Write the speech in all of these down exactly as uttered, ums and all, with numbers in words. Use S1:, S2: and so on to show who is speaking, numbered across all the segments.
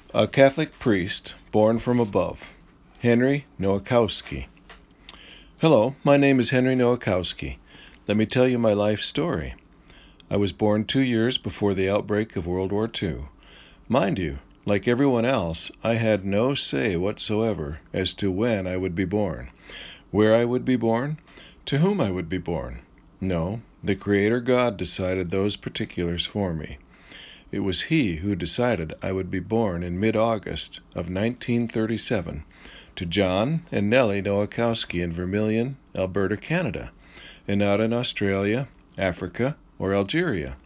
S1: A Catholic priest born from above. Henry Nowakowski. Hello, my name is Henry Nowakowski. Let me tell you my life story. I was born two years before the outbreak of World War Two. Mind you, like everyone else, I had no say whatsoever as to when I would be born, where I would be born, to whom I would be born. No, the Creator God decided those particulars for me. It was He who decided I would be born in mid-August of nineteen thirty-seven to John and Nellie Nowakowski in Vermilion, Alberta, Canada, and not in Australia, Africa, or Algeria.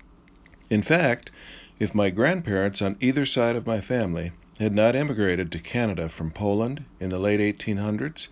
S1: In fact, if my grandparents on either side of my family had not emigrated to Canada from Poland in the late eighteen hundreds,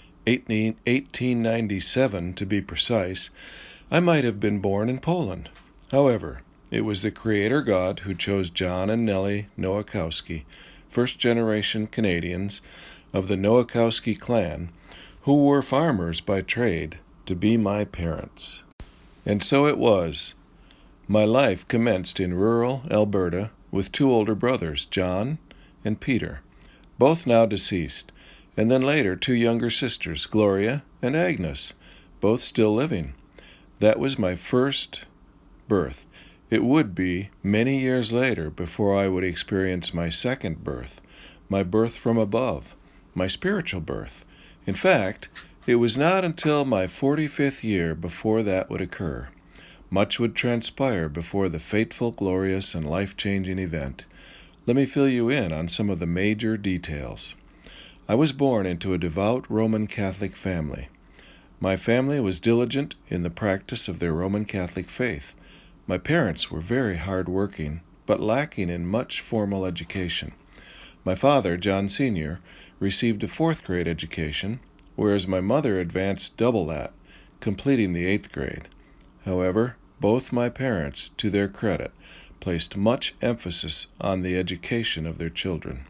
S1: eighteen ninety-seven to be precise, I might have been born in Poland. However, it was the Creator God who chose John and Nellie Nowakowski, first-generation Canadians of the Nowakowski clan, who were farmers by trade, to be my parents. And so it was. My life commenced in rural Alberta with two older brothers, John and Peter, both now deceased, and then later two younger sisters, Gloria and Agnes, both still living. That was my first birth. It would be many years later before I would experience my second birth, my birth from above, my spiritual birth. In fact, it was not until my forty-fifth year before that would occur. Much would transpire before the fateful, glorious, and life-changing event. Let me fill you in on some of the major details. I was born into a devout Roman Catholic family. My family was diligent in the practice of their Roman Catholic faith. My parents were very hard-working, but lacking in much formal education. My father, John Senior, received a fourth-grade education, whereas my mother advanced double that, completing the eighth grade. However, both my parents, to their credit, placed much emphasis on the education of their children.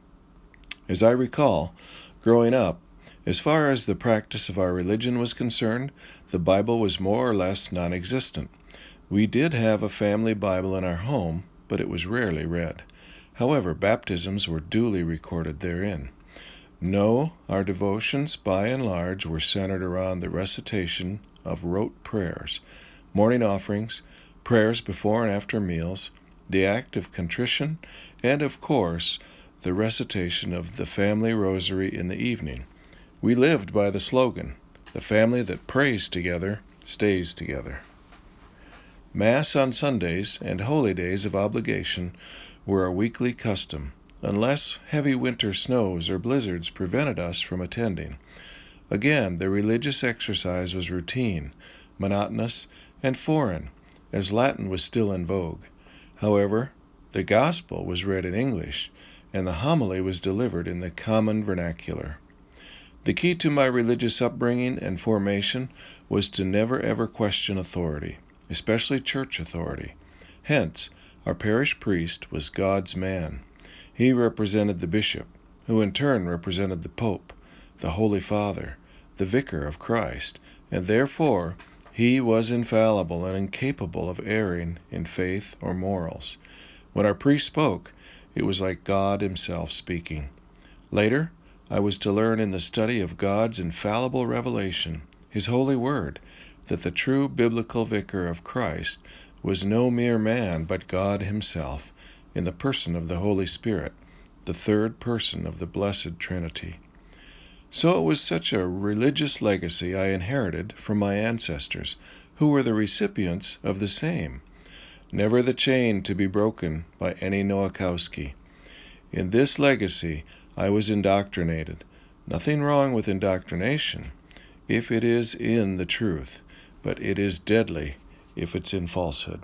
S1: As I recall, growing up, as far as the practice of our religion was concerned, the Bible was more or less non-existent. We did have a family Bible in our home, but it was rarely read. However, baptisms were duly recorded therein. No, our devotions, by and large, were centered around the recitation of rote prayers, morning offerings, prayers before and after meals, the act of contrition, and, of course, the recitation of the family rosary in the evening. We lived by the slogan, "The family that prays together stays together." Mass on Sundays and holy days of obligation were a weekly custom, unless heavy winter snows or blizzards prevented us from attending. Again, the religious exercise was routine, monotonous, and foreign, as Latin was still in vogue. However, the gospel was read in English, and the homily was delivered in the common vernacular. The key to my religious upbringing and formation was to never ever question authority, especially church authority. Hence, our parish priest was God's man. He represented the bishop, who in turn represented the Pope, the Holy Father, the Vicar of Christ, and therefore he was infallible and incapable of erring in faith or morals. When our priest spoke, it was like God himself speaking. Later, I was to learn in the study of God's infallible revelation, his holy word, that the true biblical vicar of Christ was no mere man but God himself, in the person of the Holy Spirit, the third person of the Blessed Trinity. So it was such a religious legacy I inherited from my ancestors, who were the recipients of the same. Never the chain to be broken by any Nowakowski. In this legacy I was indoctrinated. Nothing wrong with indoctrination, if it is in the truth, but it is deadly if it's in falsehood.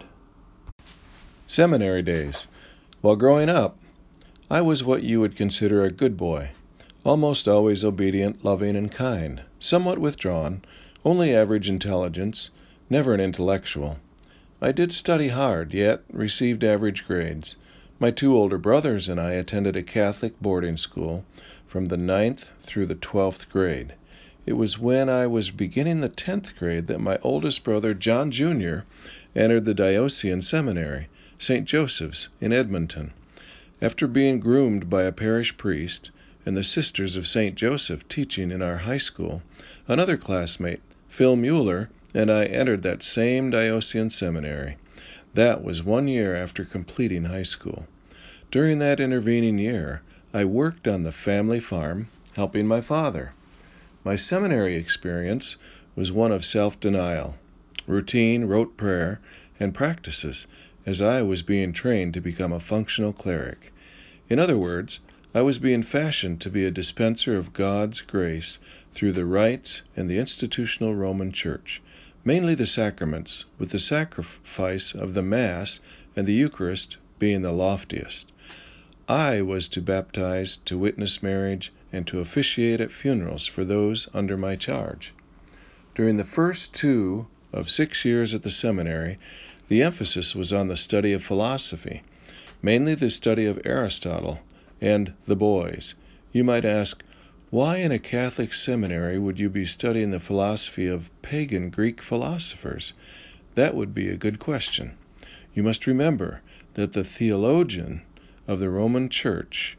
S1: Seminary days. While growing up, I was what you would consider a good boy, almost always obedient, loving, and kind, somewhat withdrawn, only average intelligence, never an intellectual. I did study hard, yet received average grades. My two older brothers and I attended a Catholic boarding school from the ninth through the twelfth grade. It was when I was beginning the tenth grade that my oldest brother, John Junior, entered the Diocesan Seminary, Saint Joseph's, in Edmonton. After being groomed by a parish priest and the Sisters of Saint Joseph teaching in our high school, another classmate, Phil Mueller, and I entered that same diocesan seminary. That was one year after completing high school. During that intervening year, I worked on the family farm, helping my father. My seminary experience was one of self-denial, routine, rote prayer, and practices, as I was being trained to become a functional cleric. In other words, I was being fashioned to be a dispenser of God's grace through the rites and the institutional Roman Church, mainly the sacraments, with the sacrifice of the Mass and the Eucharist being the loftiest. I was to baptize, to witness marriage, and to officiate at funerals for those under my charge. During the first two of six years at the seminary, the emphasis was on the study of philosophy, mainly the study of Aristotle and the boys. You might ask, why in a Catholic seminary would you be studying the philosophy of pagan Greek philosophers? That would be a good question. You must remember that the theologian of the Roman Church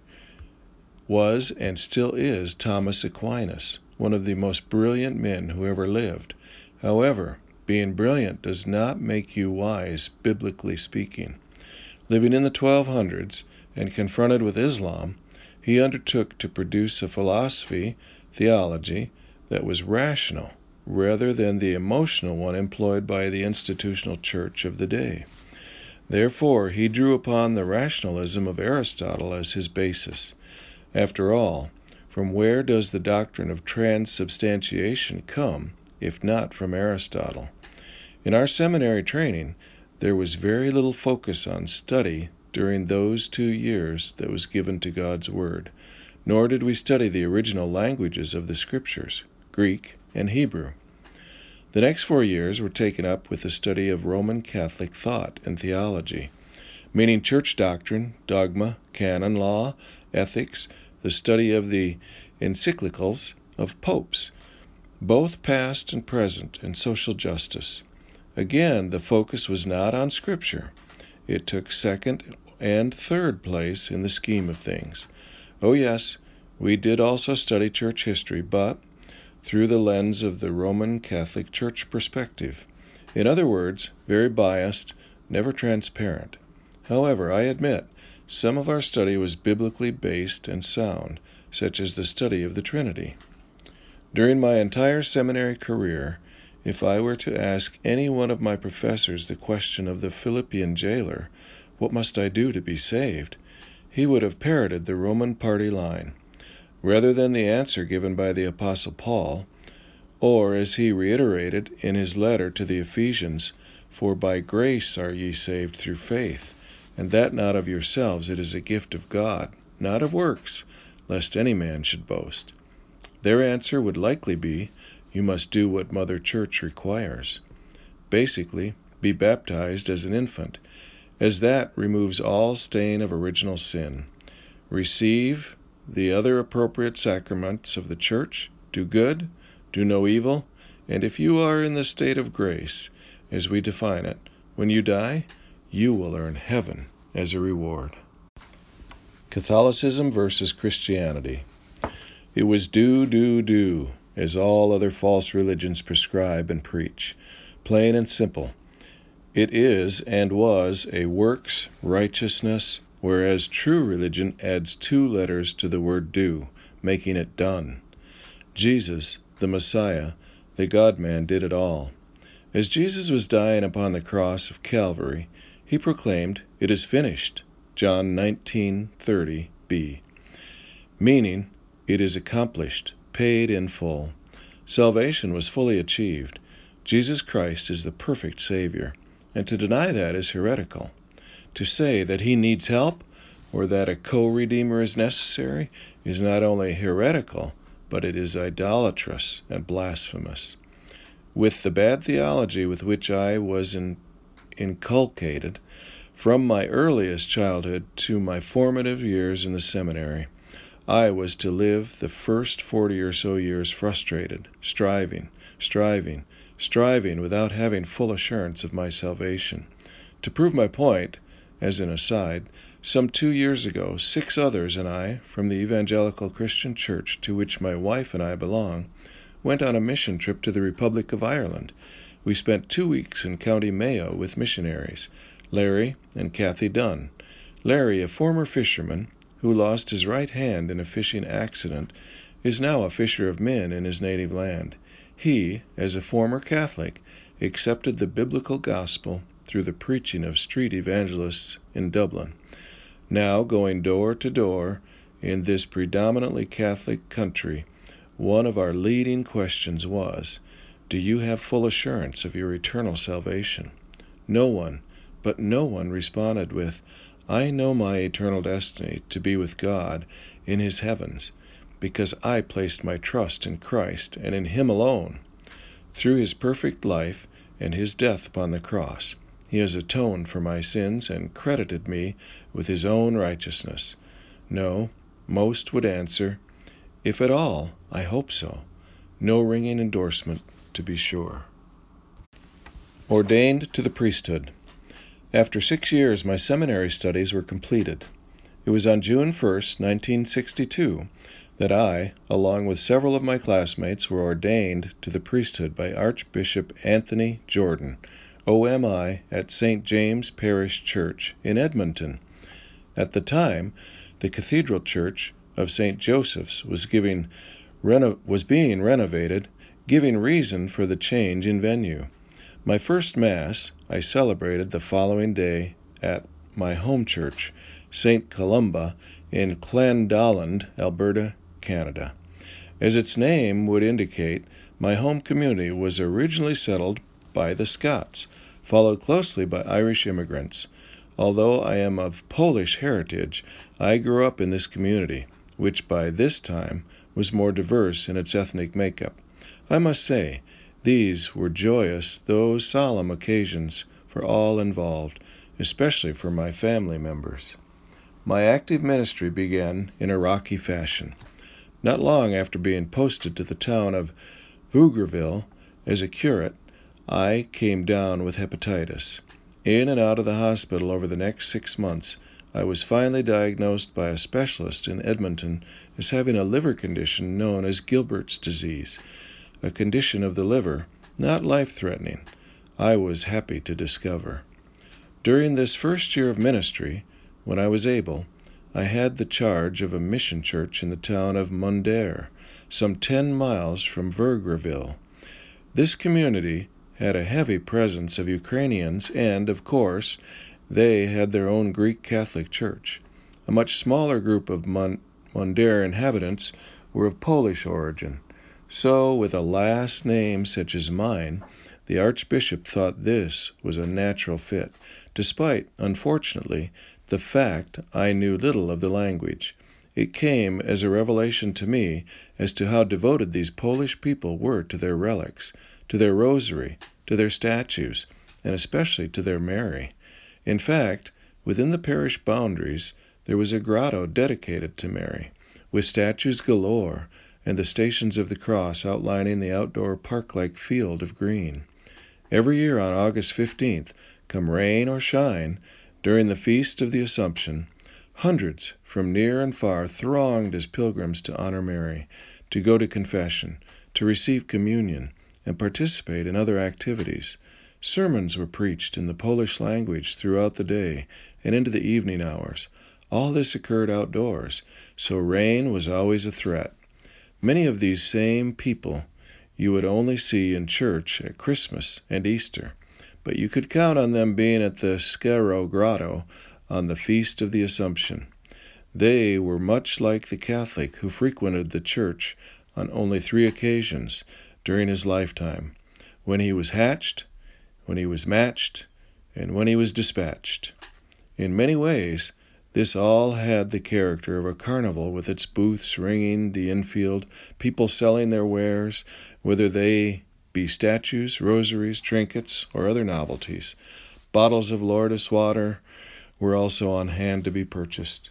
S1: was and still is Thomas Aquinas, one of the most brilliant men who ever lived. However, being brilliant does not make you wise, biblically speaking. Living in the twelve hundreds and confronted with Islam, he undertook to produce a philosophy, theology, that was rational rather than the emotional one employed by the institutional church of the day. Therefore, he drew upon the rationalism of Aristotle as his basis. After all, from where does the doctrine of transubstantiation come, if not from Aristotle? In our seminary training, there was very little focus on study during those two years that was given to God's Word, nor did we study the original languages of the Scriptures, Greek and Hebrew. The next four years were taken up with the study of Roman Catholic thought and theology, meaning church doctrine, dogma, canon law, ethics, the study of the encyclicals of popes, both past and present, and social justice. Again, the focus was not on Scripture. It took second and third place in the scheme of things. Oh yes, we did also study church history, but through the lens of the Roman Catholic Church perspective. In other words, very biased, never transparent. However, I admit, some of our study was biblically based and sound, such as the study of the Trinity. During my entire seminary career, if I were to ask any one of my professors the question of the Philippian jailer, what must I do to be saved? He would have parroted the Roman party line, rather than the answer given by the Apostle Paul, or as he reiterated in his letter to the Ephesians, "For by grace are ye saved through faith, and that not of yourselves, it is a gift of God, not of works, lest any man should boast." Their answer would likely be, you must do what Mother Church requires. Basically, be baptized as an infant, as that removes all stain of original sin. Receive the other appropriate sacraments of the Church, do good, do no evil, and if you are in the state of grace, as we define it, when you die, you will earn heaven as a reward. Catholicism versus Christianity. It was do, do, do, as all other false religions prescribe and preach, plain and simple. It is and was a works righteousness, whereas true religion adds two letters to the word do, making it done. Jesus, the Messiah, the God-man, did it all. As Jesus was dying upon the cross of Calvary, he proclaimed, "It is finished," John nineteen thirty b, meaning, it is accomplished, paid in full. Salvation was fully achieved. Jesus Christ is the perfect Savior, and to deny that is heretical. To say that he needs help or that a co-redeemer is necessary is not only heretical, but it is idolatrous and blasphemous. With the bad theology with which I was in, inculcated from my earliest childhood to my formative years in the seminary, I was to live the first forty or so years frustrated, striving, striving, striving without having full assurance of my salvation. To prove my point, as an aside, Some two years ago, six others and I, from the Evangelical Christian Church to which my wife and I belong, went on a mission trip to the Republic of Ireland. We spent two weeks in County Mayo with missionaries, Larry and Kathy Dunn. Larry, a former fisherman who lost his right hand in a fishing accident, is now a fisher of men in his native land. He, as a former Catholic, accepted the biblical gospel through the preaching of street evangelists in Dublin. Now, going door to door in this predominantly Catholic country, one of our leading questions was, do you have full assurance of your eternal salvation? No one, but no one responded with, I know my eternal destiny to be with God in his heavens, because I placed my trust in Christ and in him alone. Through his perfect life and his death upon the cross, he has atoned for my sins and credited me with his own righteousness. No, most would answer, if at all, I hope so. No ringing endorsement, to be sure. Ordained to the priesthood. After six years, my seminary studies were completed. It was on June first, nineteen sixty-two, that I, along with several of my classmates, were ordained to the priesthood by Archbishop Anthony Jordan, O M I, at Saint James Parish Church in Edmonton. At the time, the Cathedral Church of Saint Joseph's was giving reno- was being renovated, giving reason for the change in venue. My first Mass I celebrated the following day at my home church, Saint Columba, in Clandalland, Alberta, Canada. As its name would indicate, my home community was originally settled by the Scots, followed closely by Irish immigrants. Although I am of Polish heritage, I grew up in this community, which by this time was more diverse in its ethnic makeup. I must say, these were joyous though solemn occasions for all involved, especially for my family members. My active ministry began in a rocky fashion. Not long after being posted to the town of Vougreville as a curate, I came down with hepatitis. In and out of the hospital over the next six months, I was finally diagnosed by a specialist in Edmonton as having a liver condition known as Gilbert's disease, a condition of the liver not life-threatening, I was happy to discover. During this first year of ministry, when I was able, I had the charge of a mission church in the town of Mundare, some ten miles from Vougreville. This community had a heavy presence of Ukrainians, and, of course, they had their own Greek Catholic church. A much smaller group of Mundare inhabitants were of Polish origin. So, with a last name such as mine, the Archbishop thought this was a natural fit, despite, unfortunately, the fact I knew little of the language. It came as a revelation to me as to how devoted these Polish people were to their relics, to their rosary, to their statues, and especially to their Mary. In fact, within the parish boundaries, there was a grotto dedicated to Mary, with statues galore, and the Stations of the Cross outlining the outdoor park-like field of green. Every year on August fifteenth, come rain or shine, during the Feast of the Assumption, hundreds from near and far thronged as pilgrims to honor Mary, to go to confession, to receive communion, and participate in other activities. Sermons were preached in the Polish language throughout the day and into the evening hours. All this occurred outdoors, so rain was always a threat. Many of these same people you would only see in church at Christmas and Easter, but you could count on them being at the Skaro Grotto on the Feast of the Assumption. They were much like the Catholic who frequented the church on only three occasions during his lifetime: when he was hatched, when he was matched, and when he was dispatched. In many ways, this all had the character of a carnival, with its booths ringing the infield, people selling their wares, whether they be statues, rosaries, trinkets, or other novelties. Bottles of Lourdes water were also on hand to be purchased.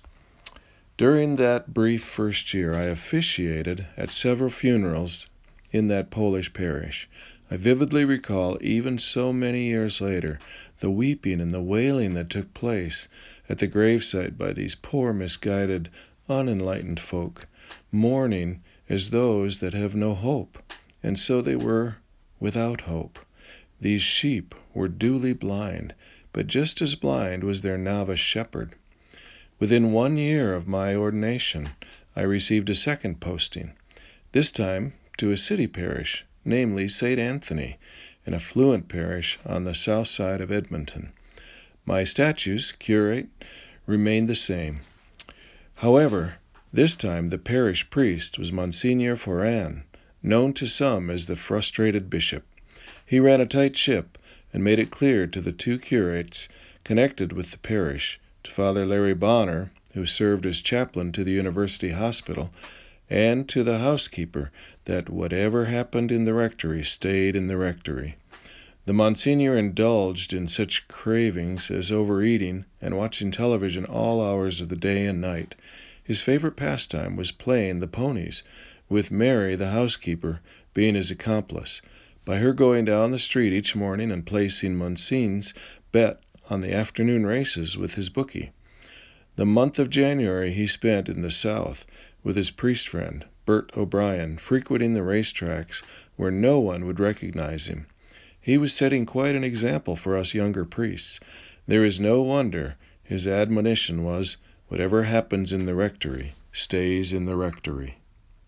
S1: During that brief first year, I officiated at several funerals in that Polish parish. I vividly recall, even so many years later, the weeping and the wailing that took place at the gravesite by these poor misguided, unenlightened folk, mourning as those that have no hope, and so they were without hope. These sheep were duly blind, but just as blind was their novice shepherd. Within one year of my ordination, I received a second posting, this time to a city parish, namely Saint Anthony, an affluent parish on the south side of Edmonton. My statutes, curate, remained the same. However, this time the parish priest was Monsignor Foran, known to some as the frustrated bishop. He ran a tight ship and made it clear to the two curates connected with the parish, to Father Larry Bonner, who served as chaplain to the University Hospital, and to the housekeeper, that whatever happened in the rectory stayed in the rectory. The Monsignor indulged in such cravings as overeating and watching television all hours of the day and night. His favorite pastime was playing the ponies, with Mary, the housekeeper, being his accomplice, by her going down the street each morning and placing Monsigne's bet on the afternoon races with his bookie. The month of January he spent in the south with his priest friend, Bert O'Brien, frequenting the racetracks where no one would recognize him. He was setting quite an example for us younger priests. There is no wonder his admonition was, whatever happens in the rectory stays in the rectory.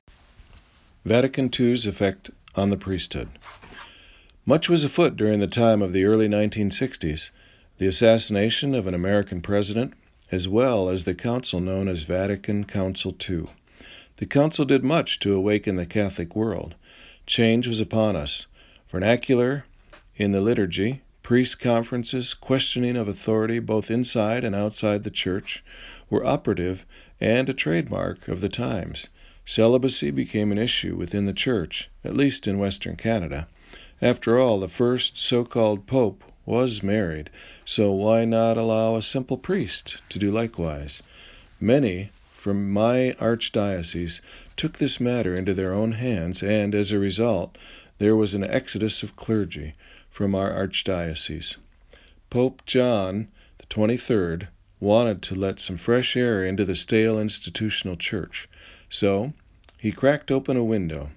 S1: Vatican two's effect on the priesthood. Much was afoot during the time of the early nineteen sixties, the assassination of an American president, as well as the council known as Vatican Council two. The council did much to awaken the Catholic world. Change was upon us. Vernacular in the liturgy, priest conferences, questioning of authority both inside and outside the church, were operative and a trademark of the times. Celibacy became an issue within the church, at least in Western Canada. After all, the first so-called pope was married, so why not allow a simple priest to do likewise? Many from my archdiocese took this matter into their own hands, and as a result, there was an exodus of clergy from our archdiocese. Pope John the twenty-third wanted to let some fresh air into the stale institutional church, so he cracked open a window.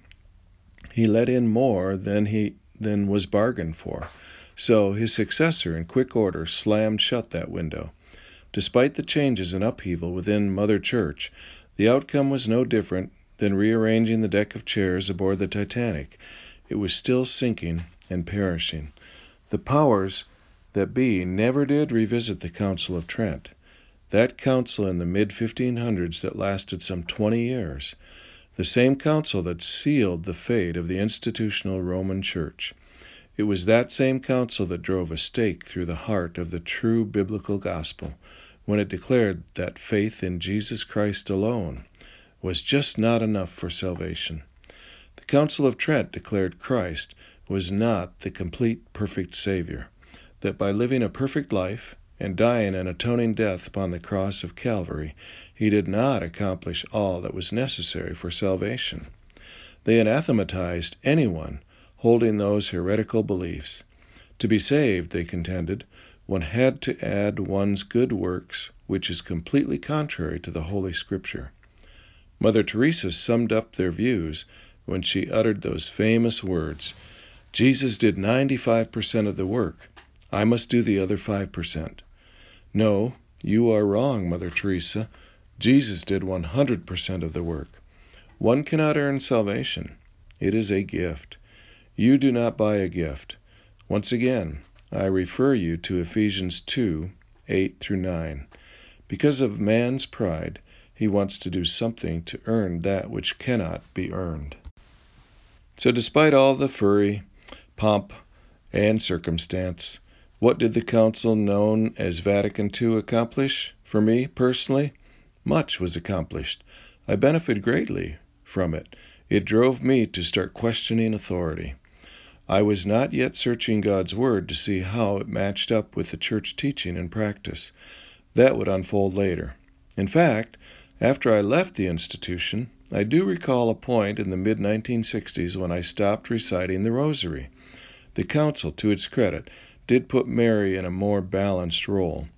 S1: He let in more than he than was bargained for, so his successor in quick order slammed shut that window. Despite the changes and upheaval within Mother Church, the outcome was no different than rearranging the deck of chairs aboard the Titanic. It was still sinking and perishing. The powers that be never did revisit the Council of Trent, that council in the mid fifteen hundreds that lasted some twenty years, the same council that sealed the fate of the institutional Roman Church. It was that same council that drove a stake through the heart of the true biblical gospel when it declared that faith in Jesus Christ alone was just not enough for salvation. The Council of Trent declared Christ was not the complete, perfect Savior, that by living a perfect life and dying an atoning death upon the cross of Calvary, he did not accomplish all that was necessary for salvation. They anathematized anyone holding those heretical beliefs. To be saved, they contended, one had to add one's good works, which is completely contrary to the Holy Scripture. Mother Teresa summed up their views when she uttered those famous words, "Jesus did ninety-five percent of the work. I must do the other five percent. No, you are wrong, Mother Teresa. Jesus did one hundred percent of the work. One cannot earn salvation. It is a gift. You do not buy a gift. Once again, I refer you to Ephesians two, eight through nine. Because of man's pride, he wants to do something to earn that which cannot be earned." So despite all the fury, pomp, and circumstance, what did the council known as Vatican two accomplish? For me, personally, much was accomplished. I benefited greatly from it. It drove me to start questioning authority. I was not yet searching God's Word to see how it matched up with the church teaching and practice. That would unfold later. In fact, after I left the institution, I do recall a point in the mid nineteen sixties when I stopped reciting the Rosary. The Council, to its credit, did put Mary in a more balanced role.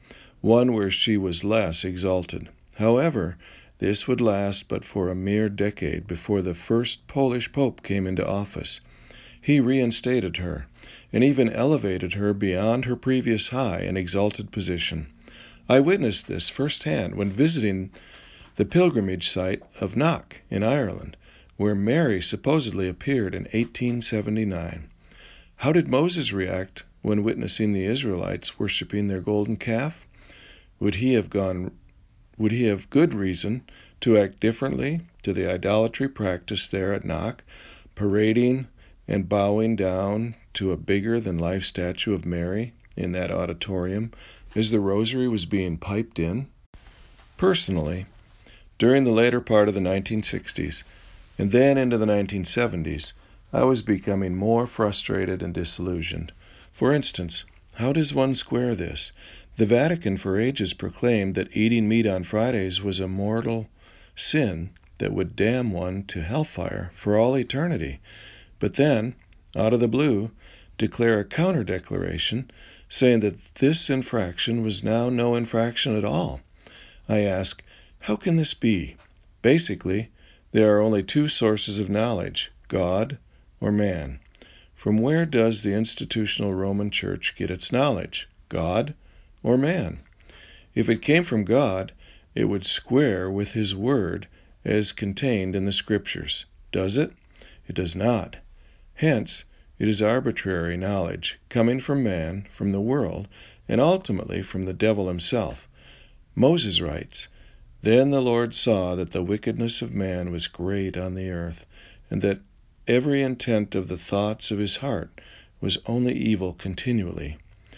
S1: one where she was less exalted. However, this would last but for a mere decade before the first Polish Pope came into office. He reinstated her, and even elevated her beyond her previous high and exalted position. I witnessed this firsthand when visiting the pilgrimage site of Knock in Ireland, where Mary supposedly appeared in eighteen seventy-nine. How did Moses react when witnessing the Israelites worshiping their golden calf? Would he have gone would he have good reason to act differently to the idolatry practiced there at Knock, parading and bowing down to a bigger-than-life statue of Mary in that auditorium as the rosary was being piped in? Personally, during the later part of the nineteen sixties, and then into the nineteen seventies, I was becoming more frustrated and disillusioned. For instance, how does one square this? The Vatican for ages proclaimed that eating meat on Fridays was a mortal sin that would damn one to hellfire for all eternity. But then, out of the blue, declare a counter-declaration saying that this infraction was now no infraction at all. I ask, how can this be? Basically, there are only two sources of knowledge, God or man. From where does the institutional Roman Church get its knowledge, God or man? If it came from God, it would square with His Word as contained in the Scriptures. Does it? It does not. Hence, it is arbitrary knowledge, coming from man, from the world, and ultimately from the devil himself. Moses writes, "Then the Lord saw that the wickedness of man was great on the earth, and that every intent of the thoughts of his heart was only evil continually."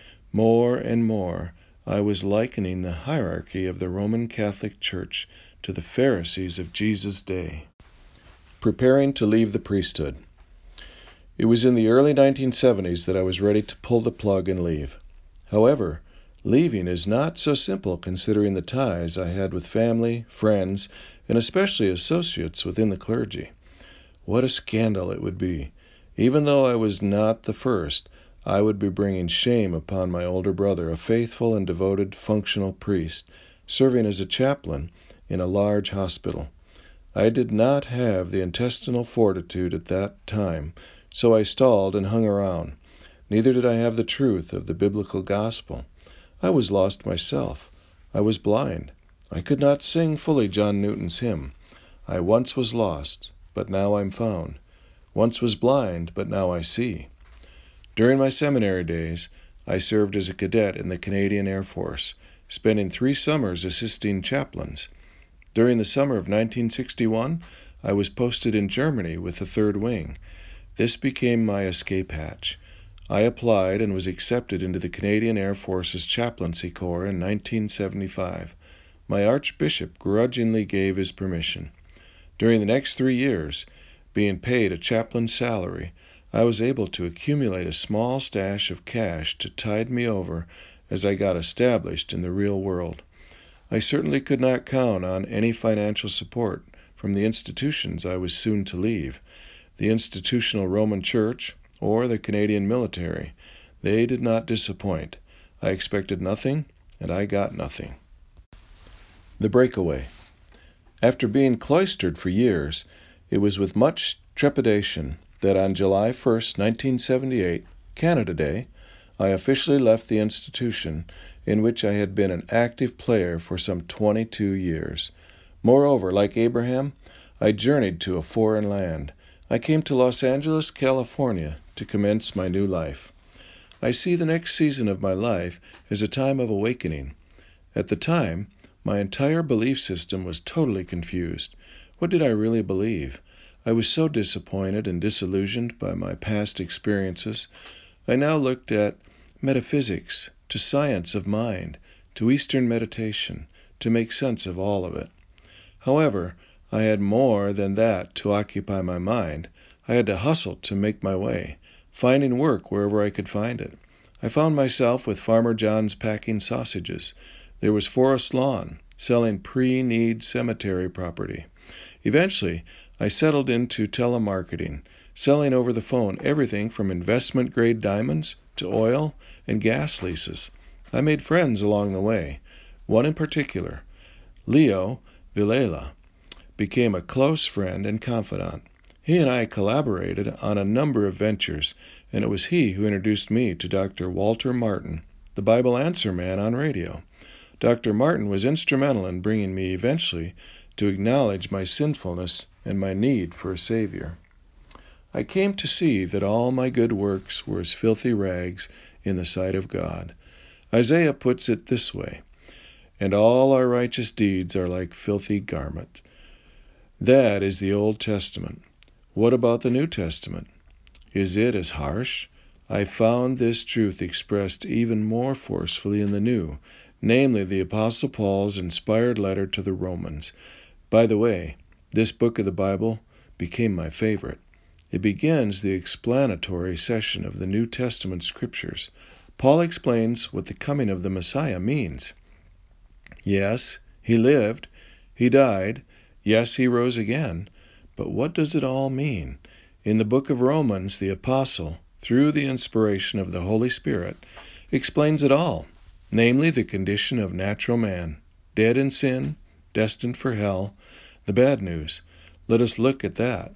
S1: More and more, I was likening the hierarchy of the Roman Catholic Church to the Pharisees of Jesus' day. Preparing to leave the priesthood. It was in the early nineteen seventies that I was ready to pull the plug and leave. However, leaving is not so simple considering the ties I had with family, friends, and especially associates within the clergy. What a scandal it would be. Even though I was not the first, I would be bringing shame upon my older brother, a faithful and devoted functional priest, serving as a chaplain in a large hospital. I did not have the intestinal fortitude at that time, so I stalled and hung around. Neither did I have the truth of the biblical gospel. I was lost myself. I was blind. I could not sing fully John Newton's hymn. I once was lost, but now I'm found. Once was blind, but now I see. During my seminary days, I served as a cadet in the Canadian Air Force, spending three summers assisting chaplains. During the summer of nineteen sixty-one, I was posted in Germany with the Third Wing. This became my escape hatch. I applied and was accepted into the Canadian Air Force's Chaplaincy Corps in nineteen seventy-five. My Archbishop grudgingly gave his permission. During the next three years, being paid a chaplain's salary, I was able to accumulate a small stash of cash to tide me over as I got established in the real world. I certainly could not count on any financial support from the institutions I was soon to leave, the institutional Roman Church or the Canadian military. They did not disappoint. I expected nothing, and I got nothing. The breakaway. After being cloistered for years, it was with much trepidation that on July first, nineteen seventy-eight, Canada Day, I officially left the institution in which I had been an active player for some twenty-two years. Moreover, like Abraham, I journeyed to a foreign land. I came to Los Angeles, California, to commence my new life. I see the next season of my life as a time of awakening. At the time, my entire belief system was totally confused. What did I really believe? I was so disappointed and disillusioned by my past experiences. I now looked at metaphysics, to science of mind, to Eastern meditation, to make sense of all of it. However, I had more than that to occupy my mind. I had to hustle to make my way, finding work wherever I could find it. I found myself with Farmer John's packing sausages. There was Forest Lawn, selling pre-need cemetery property. Eventually, I settled into telemarketing, selling over the phone everything from investment-grade diamonds to oil and gas leases. I made friends along the way. One in particular, Leo Vilela, became a close friend and confidant. He and I collaborated on a number of ventures, and it was he who introduced me to Doctor Walter Martin, the Bible Answer Man on radio. Doctor Martin was instrumental in bringing me eventually to acknowledge my sinfulness and my need for a Savior. I came to see that all my good works were as filthy rags in the sight of God. Isaiah puts it this way, "And all our righteous deeds are like filthy garment." That is the Old Testament. What about the New Testament? Is it as harsh? I found this truth expressed even more forcefully in the New, namely the Apostle Paul's inspired letter to the Romans. By the way, this book of the Bible became my favorite. It begins the explanatory session of the New Testament scriptures. Paul explains what the coming of the Messiah means. Yes, he lived, he died, yes, he rose again, but what does it all mean? In the book of Romans, the apostle, through the inspiration of the Holy Spirit, explains it all, namely the condition of natural man, dead in sin, destined for hell, the bad news. Let us look at that.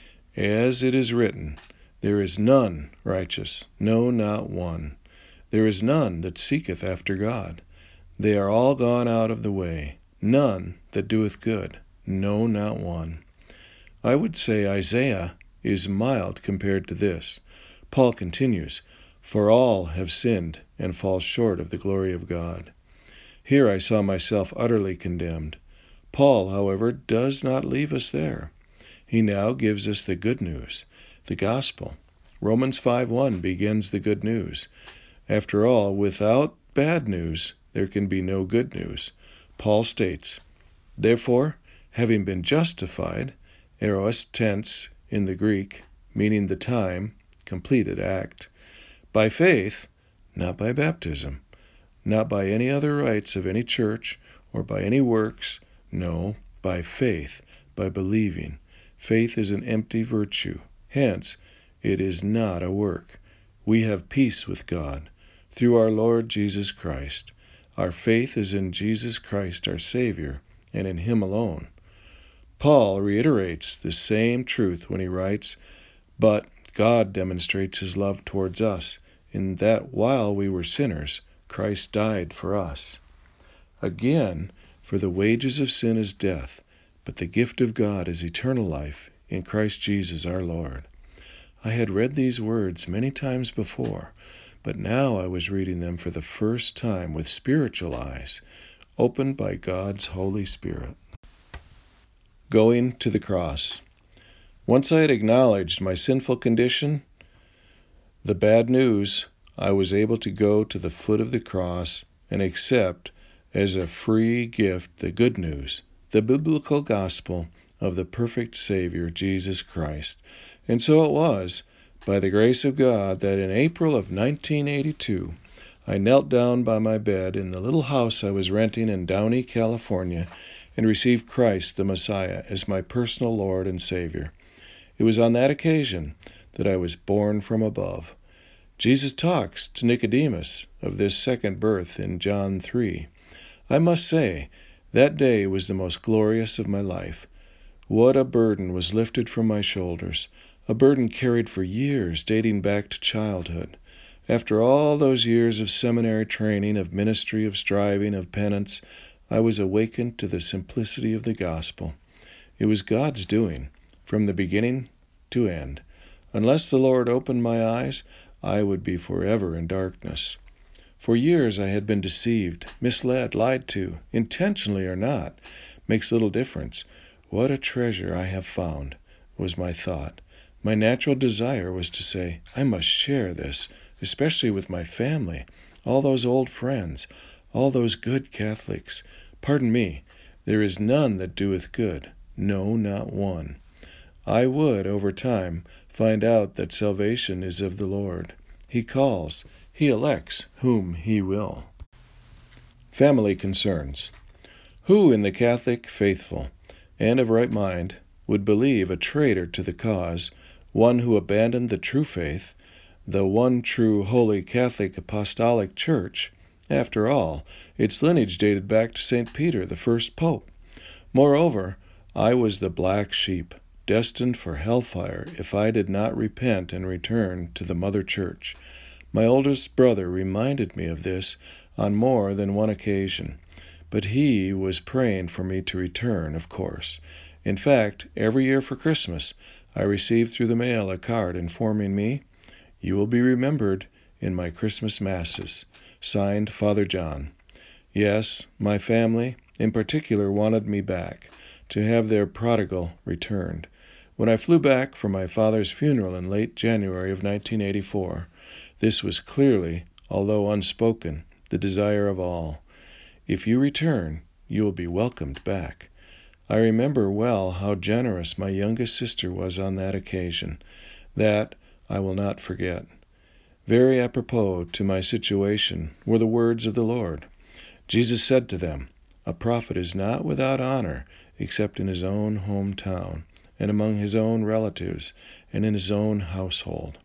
S1: As it is written, "There is none righteous, no, not one. There is none that seeketh after God. They are all gone out of the way. None that doeth good, no, not one." I would say Isaiah is mild compared to this. Paul continues, "For all have sinned and fall short of the glory of God." Here I saw myself utterly condemned. Paul, however, does not leave us there. He now gives us the good news, the gospel. Romans five one begins the good news. After all, without bad news, there can be no good news. Paul states, "Therefore, having been justified," aorist tense in the Greek, meaning the time, completed act, "by faith," not by baptism, not by any other rites of any church or by any works, no, by faith, by believing. Faith is an empty virtue. Hence, it is not a work. We have peace with God through our Lord Jesus Christ. Our faith is in Jesus Christ our Savior and in Him alone. Paul reiterates the same truth when he writes, "But God demonstrates His love towards us, in that while we were sinners, Christ died for us." Again, "For the wages of sin is death, but the gift of God is eternal life in Christ Jesus our Lord." I had read these words many times before, but now I was reading them for the first time with spiritual eyes, opened by God's Holy Spirit. Going to the cross. Once I had acknowledged my sinful condition, the bad news, I was able to go to the foot of the cross and accept as a free gift the good news, the biblical gospel of the perfect Savior, Jesus Christ. And so it was, by the grace of God, that in April of nineteen eighty-two, I knelt down by my bed in the little house I was renting in Downey, California, and received Christ the Messiah as my personal Lord and Savior. It was on that occasion that I was born from above. Jesus talks to Nicodemus of this second birth in John three. I must say, that day was the most glorious of my life. What a burden was lifted from my shoulders, a burden carried for years, dating back to childhood. After all those years of seminary training, of ministry, of striving, of penance, I was awakened to the simplicity of the gospel. It was God's doing, from the beginning to end. Unless the Lord opened my eyes, I would be forever in darkness. For years I had been deceived, misled, lied to, intentionally or not. Makes little difference. What a treasure I have found, was my thought. My natural desire was to say, I must share this, especially with my family, all those old friends, all those good Catholics. Pardon me, there is none that doeth good, no, not one. I would, over time, find out that salvation is of the Lord. He calls, He elects whom He will. Family concerns. Who in the Catholic faithful and of right mind would believe a traitor to the cause, one who abandoned the true faith, the one true Holy Catholic Apostolic Church, After all, its lineage dated back to Saint Peter, the first pope. Moreover, I was the black sheep, destined for hellfire if I did not repent and return to the Mother Church. My oldest brother reminded me of this on more than one occasion, but he was praying for me to return, of course. In fact, every year for Christmas, I received through the mail a card informing me, "You will be remembered in my Christmas Masses." Signed, Father John. Yes, my family, in particular, wanted me back, to have their prodigal returned. When I flew back for my father's funeral in late January of nineteen eighty-four, this was clearly, although unspoken, the desire of all. If you return, you will be welcomed back. I remember well how generous my youngest sister was on that occasion. That I will not forget. Very apropos to my situation were the words of the Lord. Jesus said to them, "A prophet is not without honor except in his own hometown, and among his own relatives, and in his own household."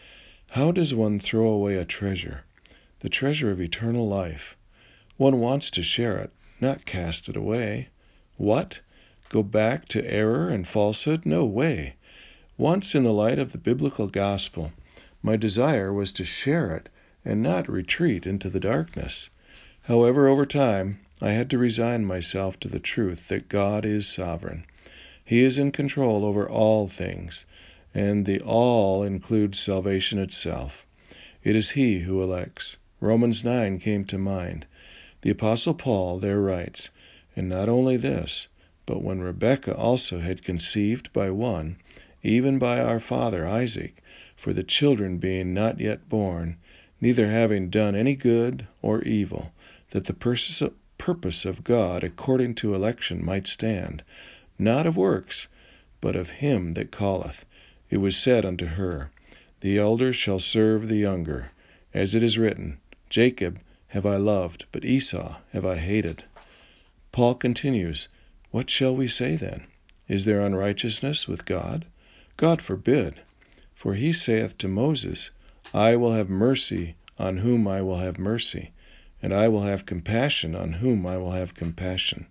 S1: How does one throw away a treasure, the treasure of eternal life? One wants to share it, not cast it away. What? Go back to error and falsehood? No way. Once in the light of the biblical gospel, my desire was to share it and not retreat into the darkness. However, over time, I had to resign myself to the truth that God is sovereign. He is in control over all things, and the all includes salvation itself. It is He who elects. Romans nine came to mind. The Apostle Paul there writes, "And not only this, but when Rebekah also had conceived by one, even by our father Isaac, for the children being not yet born, neither having done any good or evil, that the purpose of God according to election might stand, not of works, but of him that calleth. It was said unto her, The elder shall serve the younger. As it is written, Jacob have I loved, but Esau have I hated." Paul continues, "What shall we say then? Is there unrighteousness with God? God forbid. For he saith to Moses, I will have mercy on whom I will have mercy, and I will have compassion on whom I will have compassion.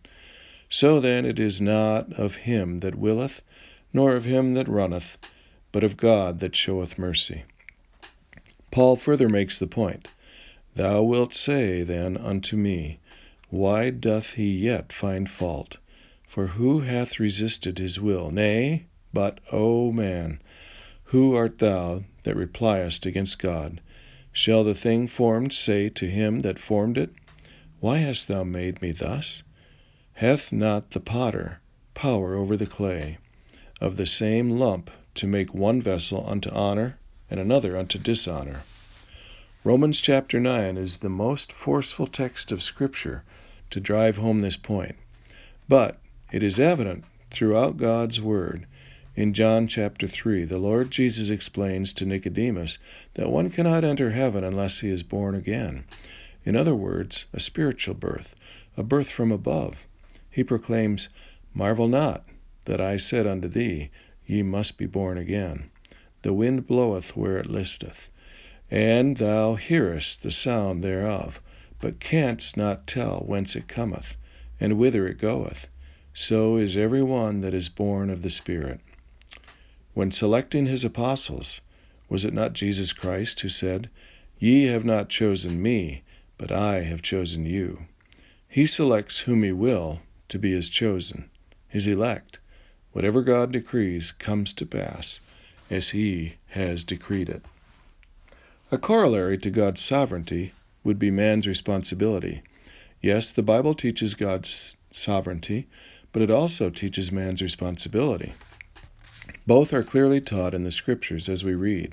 S1: So then it is not of him that willeth, nor of him that runneth, but of God that showeth mercy." Paul further makes the point, "Thou wilt say then unto me, Why doth he yet find fault? For who hath resisted his will? Nay, but, O man, who art thou that repliest against God? Shall the thing formed say to him that formed it, Why hast thou made me thus? Hath not the potter power over the clay, of the same lump to make one vessel unto honor and another unto dishonor?" Romans chapter nine is the most forceful text of Scripture to drive home this point. But it is evident throughout God's Word. In John chapter three, the Lord Jesus explains to Nicodemus that one cannot enter heaven unless he is born again. In other words, a spiritual birth, a birth from above. He proclaims, "Marvel not that I said unto thee, Ye must be born again. The wind bloweth where it listeth, and thou hearest the sound thereof, but canst not tell whence it cometh, and whither it goeth. So is every one that is born of the Spirit." When selecting his apostles, was it not Jesus Christ who said, "Ye have not chosen me, but I have chosen you"? He selects whom he will to be his chosen, his elect. Whatever God decrees comes to pass as he has decreed it. A corollary to God's sovereignty would be man's responsibility. Yes, the Bible teaches God's sovereignty, but it also teaches man's responsibility. Both are clearly taught in the Scriptures as we read.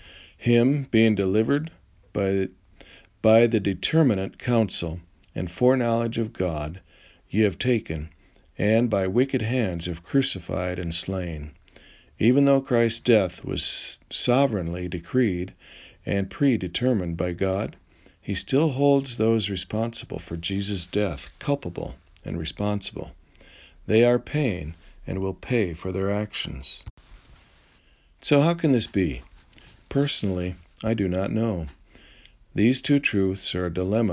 S1: Him being delivered by, by the determinate counsel and foreknowledge of God, ye have taken, and by wicked hands have crucified and slain. Even though Christ's death was sovereignly decreed and predetermined by God, he still holds those responsible for Jesus' death culpable and responsible. They are paying and will pay for their actions. So how can this be? Personally, I do not know. These two truths are a dilemma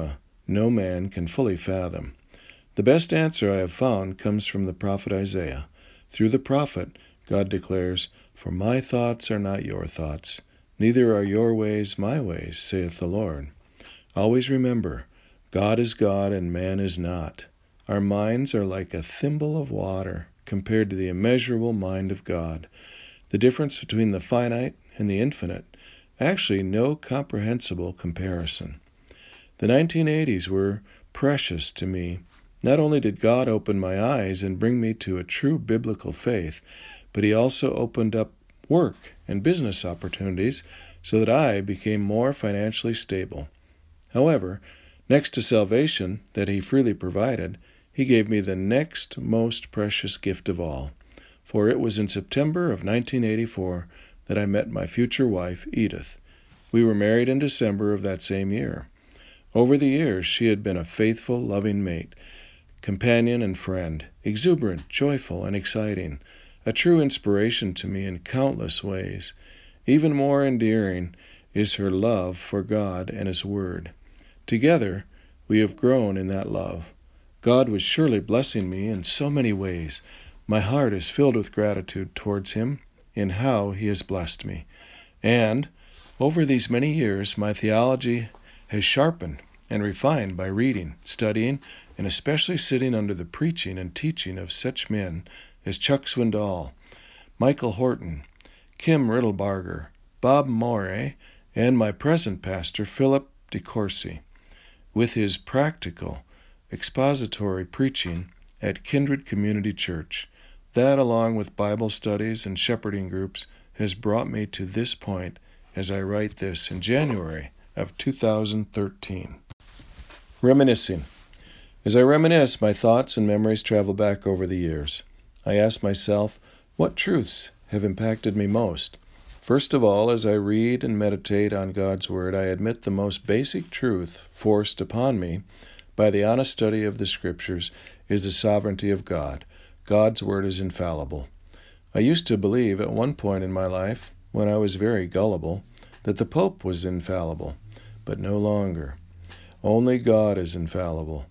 S1: no man can fully fathom. The best answer I have found comes from the prophet Isaiah. Through the prophet, God declares, "For my thoughts are not your thoughts, neither are your ways my ways, saith the Lord." Always remember, God is God and man is not. Our minds are like a thimble of water compared to the immeasurable mind of God. The difference between the finite and the infinite, actually no comprehensible comparison. The nineteen eighties were precious to me. Not only did God open my eyes and bring me to a true biblical faith, but He also opened up work and business opportunities so that I became more financially stable. However, next to salvation that He freely provided, He gave me the next most precious gift of all. For it was in September of nineteen eighty-four that I met my future wife, Edith. We were married in December of that same year. Over the years, she had been a faithful, loving mate, companion and friend, exuberant, joyful, and exciting, a true inspiration to me in countless ways. Even more endearing is her love for God and His Word. Together, we have grown in that love. God was surely blessing me in so many ways. My heart is filled with gratitude towards Him in how He has blessed me. And, over these many years, my theology has sharpened and refined by reading, studying, and especially sitting under the preaching and teaching of such men as Chuck Swindoll, Michael Horton, Kim Riddlebarger, Bob Morey, and my present pastor, Philip DeCourcy, with his practical, expository preaching at Kindred Community Church. That, along with Bible studies and shepherding groups, has brought me to this point as I write this in January of two thousand thirteen. Reminiscing. As I reminisce, my thoughts and memories travel back over the years. I ask myself, what truths have impacted me most? First of all, as I read and meditate on God's Word, I admit the most basic truth forced upon me by the honest study of the Scriptures is the sovereignty of God. God's Word is infallible. I used to believe at one point in my life, when I was very gullible, that the Pope was infallible, but no longer. Only God is infallible,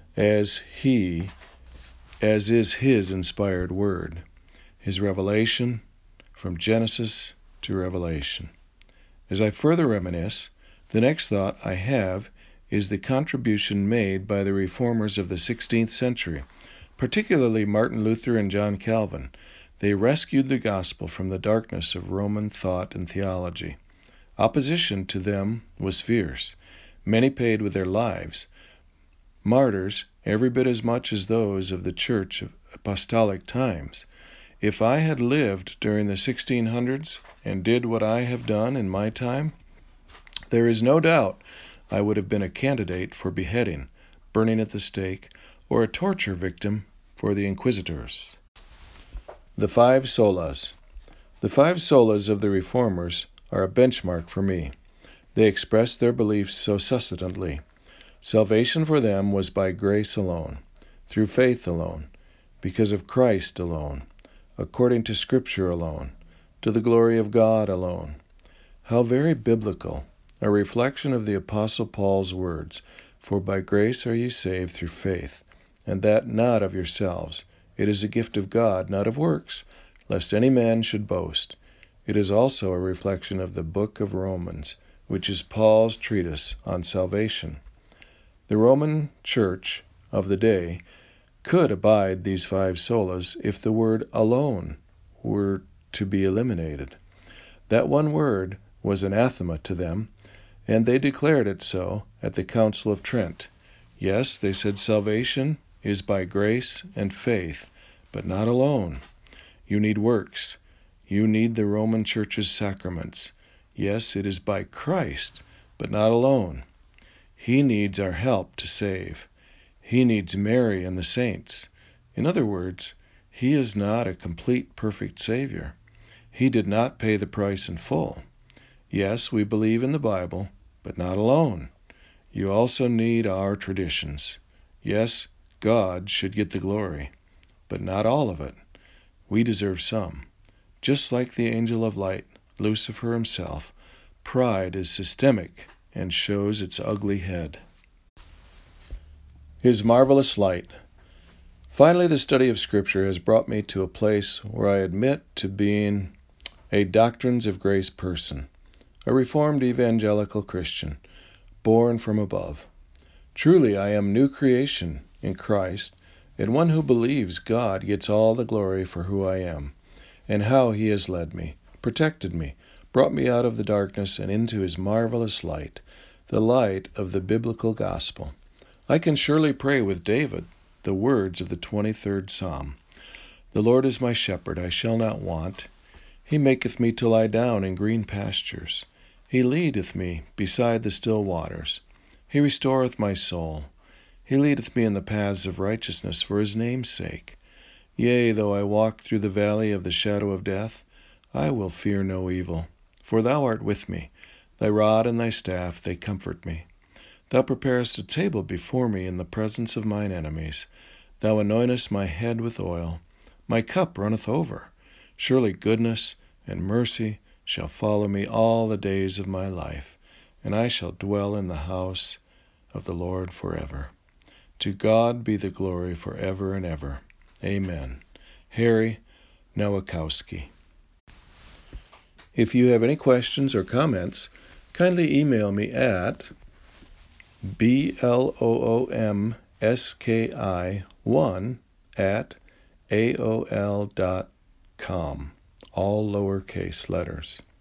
S1: as He, as is His inspired Word, His revelation from Genesis to Revelation. As I further reminisce, the next thought I have is the contribution made by the reformers of the sixteenth century, particularly Martin Luther and John Calvin. They rescued the gospel from the darkness of Roman thought and theology. Opposition to them was fierce. Many paid with their lives, martyrs every bit as much as those of the Church of apostolic times. If I had lived during the sixteen hundreds and did what I have done in my time, there is no doubt I would have been a candidate for beheading, burning at the stake, or a torture victim for the inquisitors. The five solas. The five solas of the reformers are a benchmark for me. They express their beliefs so succinctly. Salvation for them was by grace alone, through faith alone, because of Christ alone, according to Scripture alone, to the glory of God alone. How very biblical, a reflection of the Apostle Paul's words, "For by grace are ye saved through faith, and that not of yourselves. It is a gift of God, not of works, lest any man should boast." It is also a reflection of the book of Romans, which is Paul's treatise on salvation. The Roman Church of the day could abide these five solas if the word alone were to be eliminated. That one word was anathema to them, and they declared it so at the Council of Trent. Yes, they said salvation is by grace and faith, but not alone. You need works. You need the Roman Church's sacraments. Yes, it is by Christ, but not alone. He needs our help to save. He needs Mary and the saints. In other words, He is not a complete, perfect Savior. He did not pay the price in full. Yes, we believe in the Bible, but not alone. You also need our traditions. Yes, God should get the glory, but not all of it. We deserve some. Just like the angel of light, Lucifer himself, pride is systemic and shows its ugly head. His marvelous light. Finally, the study of Scripture has brought me to a place where I admit to being a Doctrines of Grace person, a Reformed evangelical Christian, born from above. Truly, I am new creation in Christ, and one who believes God gets all the glory for who I am, and how He has led me, protected me, brought me out of the darkness and into His marvelous light, the light of the biblical gospel. I can surely pray with David the words of the twenty-third Psalm. The Lord is my shepherd, I shall not want. He maketh me to lie down in green pastures. He leadeth me beside the still waters. He restoreth my soul. He leadeth me in the paths of righteousness for His name's sake. Yea, though I walk through the valley of the shadow of death, I will fear no evil, for Thou art with me. Thy rod and Thy staff, they comfort me. Thou preparest a table before me in the presence of mine enemies. Thou anointest my head with oil. My cup runneth over. Surely goodness and mercy shall follow me all the days of my life, and I shall dwell in the house of the Lord forever. To God be the glory forever and ever. Amen. Harry Nowakowski. If you have any questions or comments, kindly email me at B L O O M S K I one at A O L dot com, all lowercase letters.